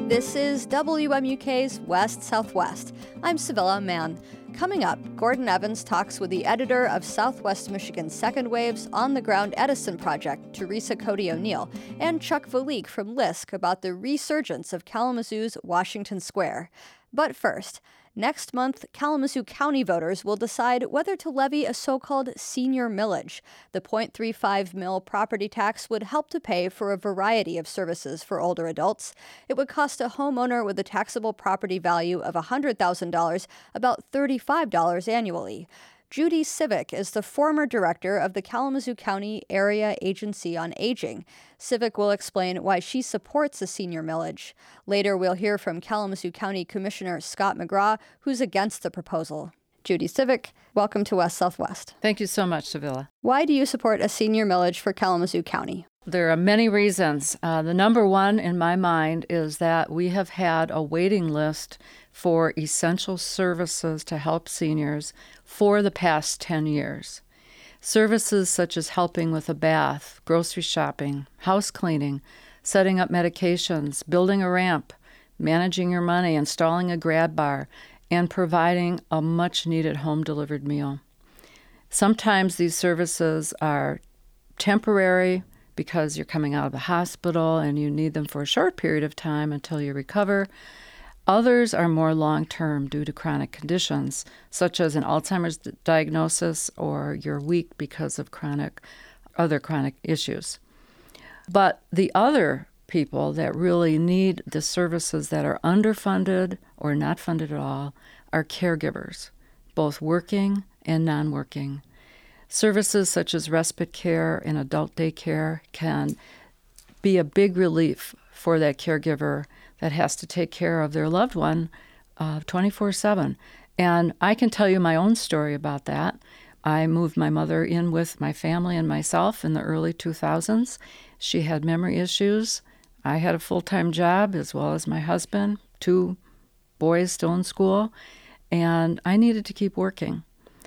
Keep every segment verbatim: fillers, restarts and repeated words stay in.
This is W M U K's West Southwest. I'm Sevilla Mann. Coming up, Gordon Evans talks with the editor of Southwest Michigan's Second Wave's on-the-ground Edison project, Teresa Cody O'Neill, and Chuck Valique from LISC about the resurgence of Kalamazoo's Washington Square. But first, next month, Kalamazoo County voters will decide whether to levy a so-called senior millage. The point three five mil property tax would help to pay for a variety of services for older adults. It would cost a homeowner with a taxable property value of one hundred thousand dollars about thirty-five dollars annually. Judy Civic is the former director of the Kalamazoo County Area Agency on Aging. Civic will explain why she supports a senior millage. Later, we'll hear from Kalamazoo County Commissioner Scott McGraw, who's against the proposal. Judy Civic, welcome to West Southwest. Thank you so much, Sevilla. Why do you support a senior millage for Kalamazoo County? There are many reasons. Uh, the number one in my mind is that we have had a waiting list for essential services to help seniors for the past ten years. Services such as helping with a bath, grocery shopping, house cleaning, setting up medications, building a ramp, managing your money, installing a grab bar, and providing a much-needed home-delivered meal. Sometimes these services are temporary because you're coming out of the hospital and you need them for a short period of time until you recover. Others are more long-term due to chronic conditions, such as an Alzheimer's diagnosis or you're weak because of chronic, other chronic issues. But the other people that really need the services that are underfunded or not funded at all are caregivers, both working and non-working. Services such as respite care and adult daycare can be a big relief for that caregiver that has to take care of their loved one uh, twenty-four seven. And I can tell you my own story about that. I moved my mother in with my family and myself in the early two thousands. She had memory issues. I had a full-time job as well as my husband, two boys still in school, and I needed to keep working.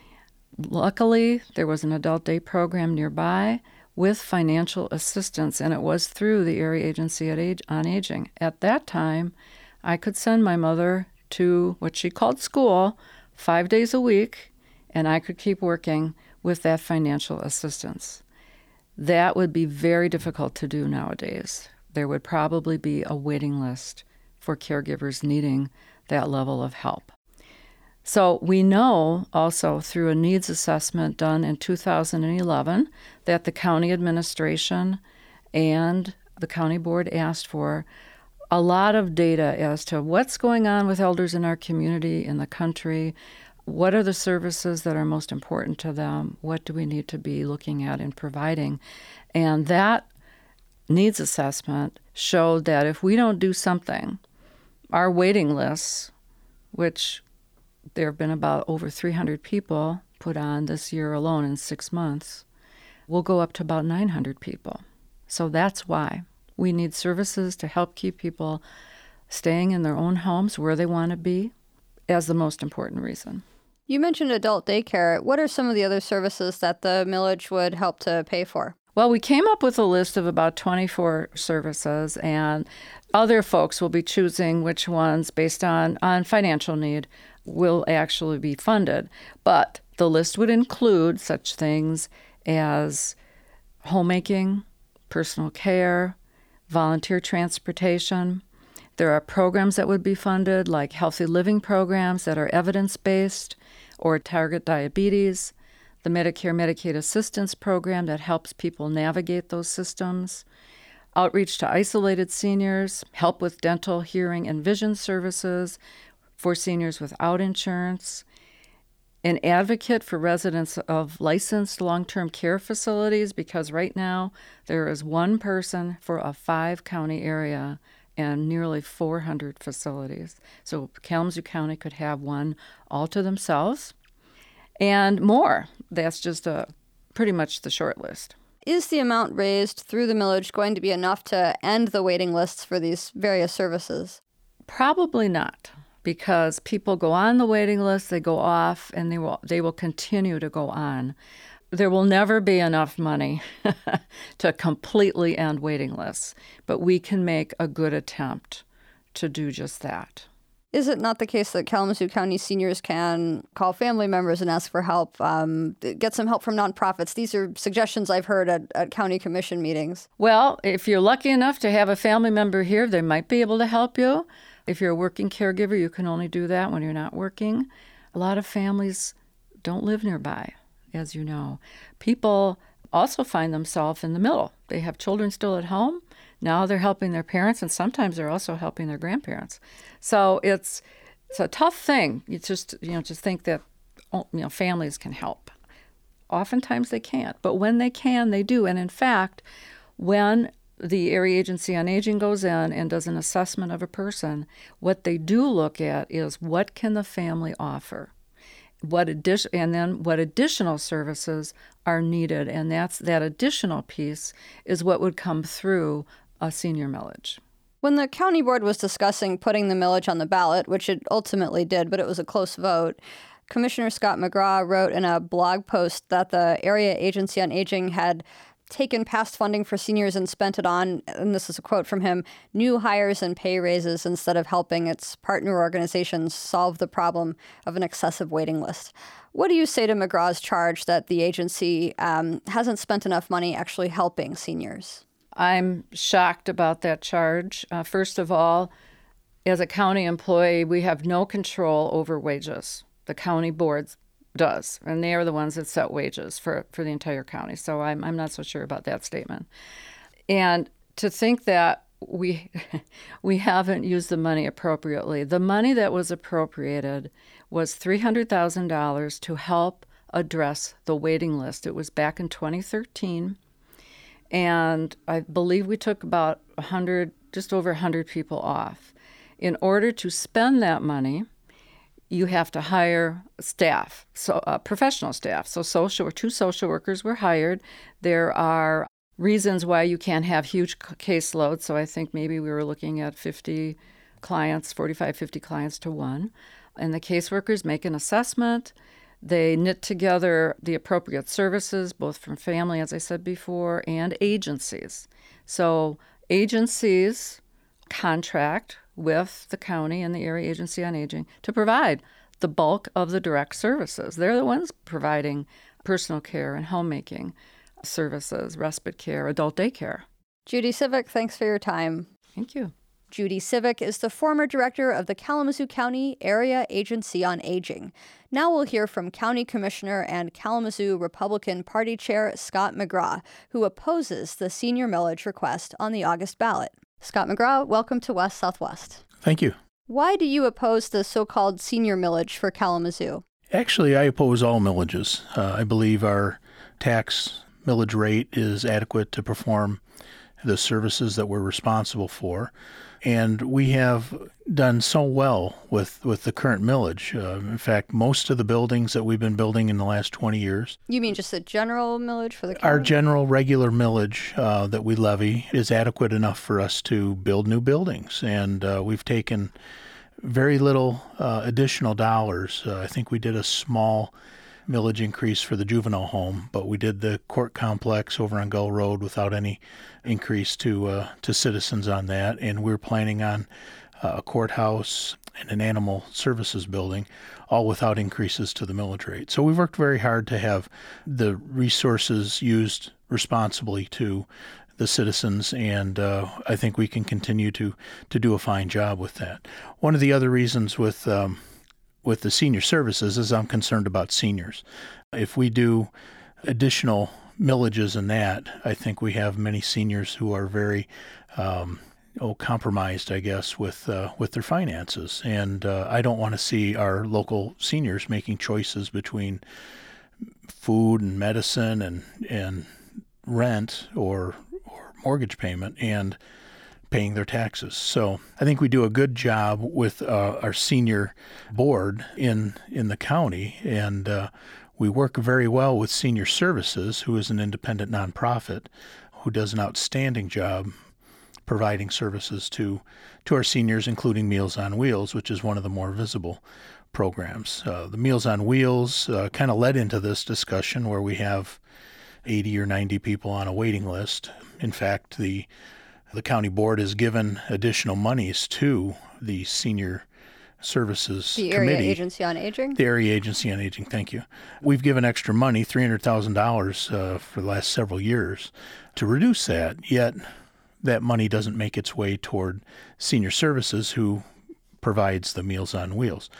Luckily, there was an adult day program nearby with financial assistance, and it was through the Area Agency at Age, on Aging. At that time, I could send my mother to what she called school five days a week, and I could keep working with that financial assistance. That would be very difficult to do nowadays. There would probably be a waiting list for caregivers needing that level of help. So we know also through a needs assessment done in two thousand eleven that the county administration and the county board asked for a lot of data as to what's going on with elders in our community, in the country, what are the services that are most important to them, what do we need to be looking at and providing. And that needs assessment showed that if we don't do something, our waiting lists, which there have been about over three hundred people put on this year alone in six months. We'll go up to about nine hundred people. So that's why we need services to help keep people staying in their own homes where they want to be as the most important reason. You mentioned adult daycare. What are some of the other services that the millage would help to pay for? Well, we came up with a list of about twenty-four services, and other folks will be choosing which ones based on, on financial need will actually be funded. But the list would include such things as homemaking, personal care, volunteer transportation. There are programs that would be funded, like healthy living programs that are evidence-based or target diabetes, the Medicare Medicaid Assistance Program that helps people navigate those systems, outreach to isolated seniors, help with dental, hearing, and vision services for seniors without insurance, an advocate for residents of licensed long-term care facilities, because right now there is one person for a five-county area and nearly four hundred facilities. So Kalamazoo County could have one all to themselves, and more. That's just a pretty much the short list. Is the amount raised through the millage going to be enough to end the waiting lists for these various services? Probably not, because people go on the waiting list, they go off, and they will they will continue to go on. There will never be enough money to completely end waiting lists, but we can make a good attempt to do just that. Is it not the case that Kalamazoo County seniors can call family members and ask for help, um, get some help from nonprofits? These are suggestions I've heard at, at county commission meetings. Well, if you're lucky enough to have a family member here, they might be able to help you. If you're a working caregiver, you can only do that when you're not working. A lot of families don't live nearby, as you know. People also find themselves in the middle. They have children still at home. Now they're helping their parents, and sometimes they're also helping their grandparents. So it's it's a tough thing. You just you know just think that you know families can help. Oftentimes they can't, but when they can, they do. And in fact, when the Area Agency on Aging goes in and does an assessment of a person, what they do look at is what can the family offer, what addition, and then what additional services are needed, and that's that additional piece is what would come through a senior millage. When the county board was discussing putting the millage on the ballot, which it ultimately did, but it was a close vote, Commissioner Scott McGraw wrote in a blog post that the Area Agency on Aging had taken past funding for seniors and spent it on, and this is a quote from him, new hires and pay raises instead of helping its partner organizations solve the problem of an excessive waiting list. What do you say to McGraw's charge that the agency um, hasn't spent enough money actually helping seniors? I'm shocked about that charge. Uh, first of all, as a county employee, we have no control over wages. The county board does, and they are the ones that set wages for, for the entire county. So I'm I'm not so sure about that statement. And to think that we we haven't used the money appropriately. The money that was appropriated was three hundred thousand dollars to help address the waiting list. It was back in twenty thirteen. And I believe we took about one hundred, just over one hundred people off. In order to spend that money, you have to hire staff, so uh, professional staff. So social, two social workers were hired. There are reasons why you can't have huge caseloads. So I think maybe we were looking at fifty clients, forty-five, fifty clients to one. And the caseworkers make an assessment. They knit together the appropriate services, both from family, as I said before, and agencies. So agencies contract with the county and the Area Agency on Aging to provide the bulk of the direct services. They're the ones providing personal care and homemaking services, respite care, adult daycare. Judy Civic, thanks for your time. Thank you. Judy Civic is the former director of the Kalamazoo County Area Agency on Aging. Now we'll hear from County Commissioner and Kalamazoo Republican Party Chair Scott McGraw, who opposes the senior millage request on the August ballot. Scott McGraw, welcome to West Southwest. Thank you. Why do you oppose the so-called senior millage for Kalamazoo? Actually, I oppose all millages. Uh, I believe our tax millage rate is adequate to perform the services that we're responsible for. And we have done so well with, with the current millage. Uh, in fact, most of the buildings that we've been building in the last twenty years. You mean just the general millage for the county? Our general regular millage uh, that we levy is adequate enough for us to build new buildings. And uh, we've taken very little uh, additional dollars. Uh, I think we did a small millage increase for the juvenile home, but we did the court complex over on Gull Road without any increase to uh, to citizens on that. And we're planning on uh, a courthouse and an animal services building, all without increases to the millage rate. So we've worked very hard to have the resources used responsibly to the citizens, and uh, I think we can continue to to do a fine job with that. One of the other reasons with um, with the senior services is I'm concerned about seniors. If we do additional millages in that, I think we have many seniors who are very um, oh, compromised, I guess, with uh, with their finances. And uh, I don't want to see our local seniors making choices between food and medicine and, and rent or, or mortgage payment and paying their taxes. So I think we do a good job with uh, our senior board in in the county, and uh, we work very well with Senior Services, who is an independent nonprofit who does an outstanding job providing services to to our seniors, including Meals on Wheels, which is one of the more visible programs. Uh, the Meals on Wheels uh, kind of led into this discussion where we have eighty or ninety people on a waiting list. In fact, the The county board has given additional monies to the Senior Services The Area Committee. Agency on Aging? The Area Agency on Aging, thank you. We've given extra money, three hundred thousand dollars uh, for the last several years, to reduce that, yet that money doesn't make its way toward Senior Services, who provides the Meals on Wheels.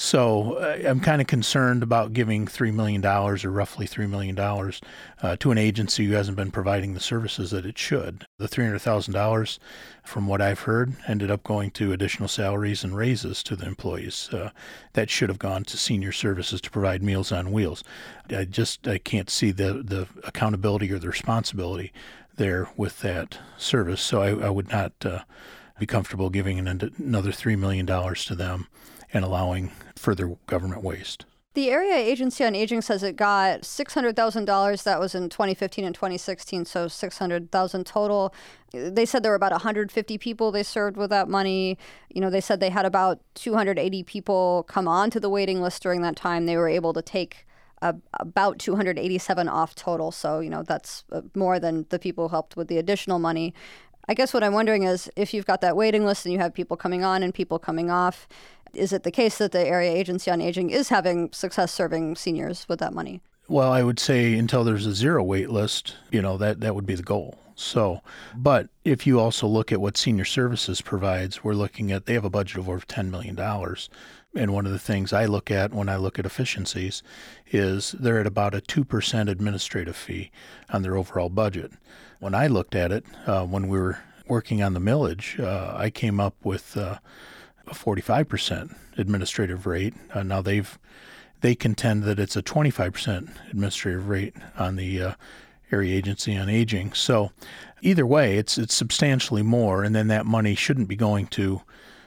So uh, I'm kind of concerned about giving three million dollars or roughly three million dollars uh, to an agency who hasn't been providing the services that it should. The three hundred thousand dollars, from what I've heard, ended up going to additional salaries and raises to the employees. Uh, that should have gone to Senior Services to provide Meals on Wheels. I just I can't see the, the accountability or the responsibility there with that service. So I, I would not uh, be comfortable giving an, another three million dollars to them and allowing further government waste. The Area Agency on Aging says it got six hundred thousand dollars. That was in twenty fifteen and twenty sixteen, so six hundred thousand dollars total. They said there were about one hundred fifty people they served with that money. You know, they said they had about two hundred eighty people come on to the waiting list during that time. They were able to take uh, about two hundred eighty-seven off total. So, you know, that's uh, more than the people who helped with the additional money. I guess what I'm wondering is, if you've got that waiting list and you have people coming on and people coming off, is it the case that the Area Agency on Aging is having success serving seniors with that money? Well, I would say until there's a zero wait list, you know, that, that would be the goal. So, but if you also look at what Senior Services provides, we're looking at, they have a budget of over ten million dollars. And one of the things I look at when I look at efficiencies is they're at about a two percent administrative fee on their overall budget. When I looked at it, uh, when we were working on the millage, uh, I came up with uh, a forty-five percent administrative rate. Uh, now they've they contend that it's a twenty-five percent administrative rate on the uh, Area Agency on Aging. So either way, it's it's substantially more, and then that money shouldn't be going to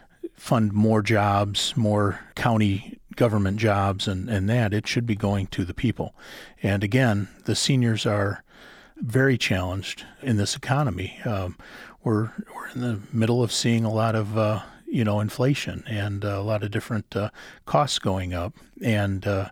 fund more jobs, more county government jobs, and, and that. It should be going to the people. And again, the seniors are very challenged in this economy. Um, we're we're in the middle of seeing a lot of uh, you know inflation and uh, a lot of different uh, costs going up, and uh,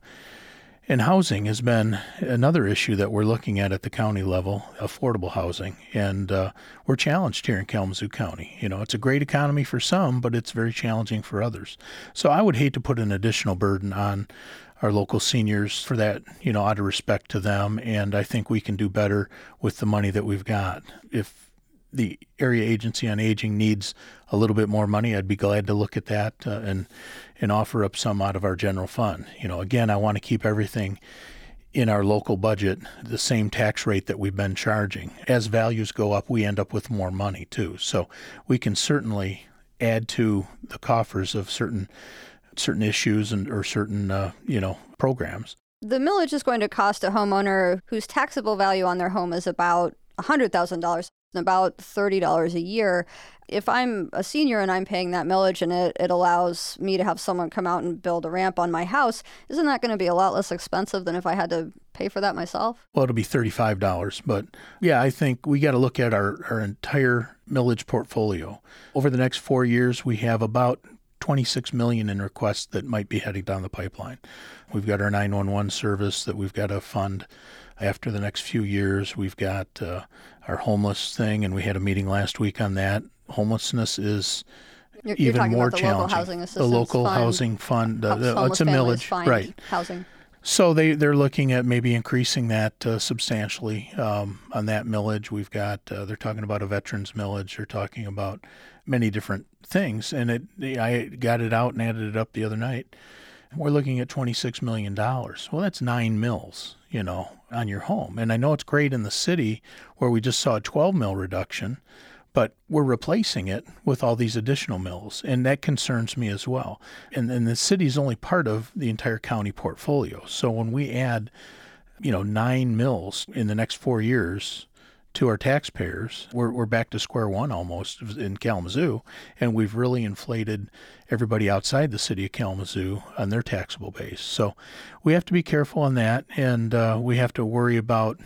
and housing has been another issue that we're looking at at the county level, affordable housing, and uh, we're challenged here in Kalamazoo County. You know, it's a great economy for some, but it's very challenging for others. So I would hate to put an additional burden on our local seniors for that, you know, out of respect to them. And I think we can do better with the money that we've got. If the Area Agency on Aging needs a little bit more money, I'd be glad to look at that uh, and and offer up some out of our general fund. You know, again, I want to keep everything in our local budget the same tax rate that we've been charging. As values go up, we end up with more money too. So we can certainly add to the coffers of certain certain issues and or certain, uh, you know, programs. The millage is going to cost a homeowner whose taxable value on their home is about one hundred thousand dollars, about thirty dollars a year. If I'm a senior and I'm paying that millage and it, it allows me to have someone come out and build a ramp on my house, isn't that going to be a lot less expensive than if I had to pay for that myself? Well, it'll be thirty-five dollars. But yeah, I think we got to look at our, our entire millage portfolio. Over the next four years, we have about twenty-six million dollars in requests that might be heading down the pipeline. We've got our nine one one service that we've got to fund after the next few years. We've got uh, our homeless thing, and we had a meeting last week on that. Homelessness is You're, even you're more about the challenging. Local housing the assistance local fund, housing fund, uh, homeless it's a families millage, find right? Housing. So they, they're looking at maybe increasing that uh, substantially um, on that millage. We've got, uh, they're talking about a veterans millage. They're talking about many different things. And it, I got it out and added it up the other night. We're looking at twenty-six million dollars. Well, that's nine mills, you know, on your home. And I know it's great in the city where we just saw a twelve mil reduction, but we're replacing it with all these additional mills, and that concerns me as well. And, and the city is only part of the entire county portfolio. So when we add, you know, nine mills in the next four years to our taxpayers, we're we're back to square one almost in Kalamazoo, and we've really inflated everybody outside the city of Kalamazoo on their taxable base. So we have to be careful on that, and uh, we have to worry about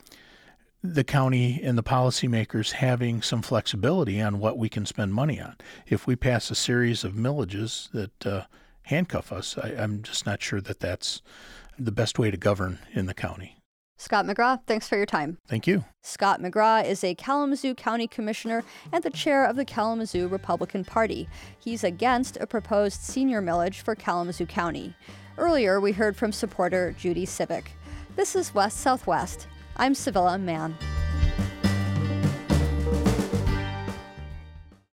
the county and the policymakers having some flexibility on what we can spend money on. If we pass a series of millages that uh, handcuff us, I, I'm just not sure that that's the best way to govern in the county. Scott McGraw, thanks for your time. Thank you. Scott McGraw is a Kalamazoo County Commissioner and the chair of the Kalamazoo Republican Party. He's against a proposed senior millage for Kalamazoo County. Earlier, we heard from supporter Judy Civic. This is West Southwest. I'm Sevilla Mann.